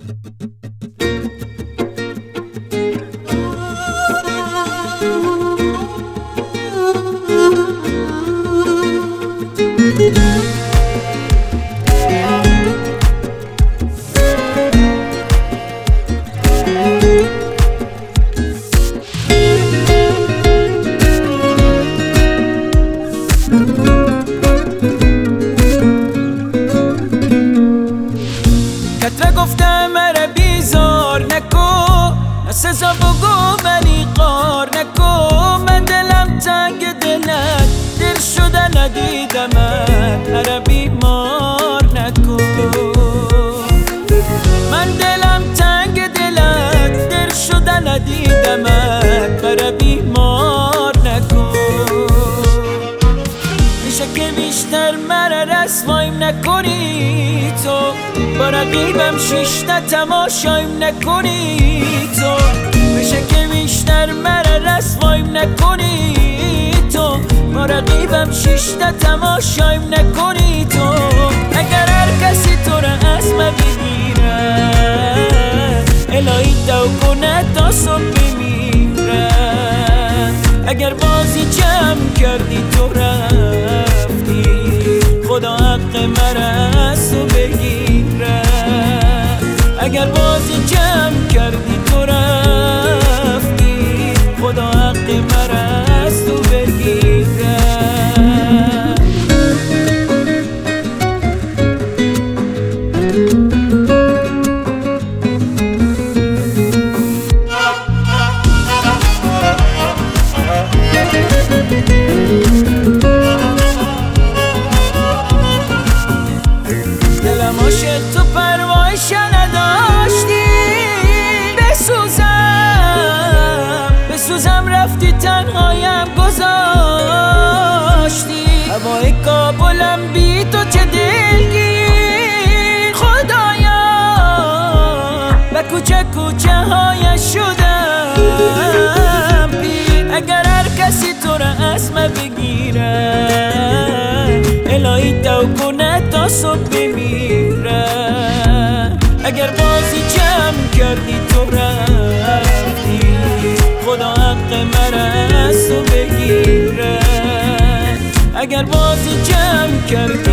گفتم مرا بیزار نکو نسزا بگو منی قار نکو من دلم تنگ دلت دل شده ندیدمت مرا بیمار نکو من دلم تنگ دلت دل شده ندیدمت مرا بیمار نکو میشه که بیشتر مرا رسوایم نکنی تو با رقیبم شیشته تماشایم نکنی تو میشه که بیشتر مرا رسوایم نکنی تو با رقیبم شیشته تماشایم نکنی تو اگر هر کسی تو را از من بگیره الهی تو کنه تا صبح بمیره اگر بازی جمع کردی تو رفتی خدا حق مرا از تو بگیره اگر بازی جمع کردی تو رفتی خدا حق مرا از تو بگیره دلم عاشق تو پروایش نداشتی بسوزم رفتی تنهایم گذاشتی هوای کابلم بی تو چه دلگیر خدایا و کوچه کوچه های شدم بی اگر هر کسی تو را از من بگیره الهی تو کنه تا صبح بمیره اگر بازی جمع کردی تو رفتی خدا حق مرا از تو بگیره اگر بازی جمع کردی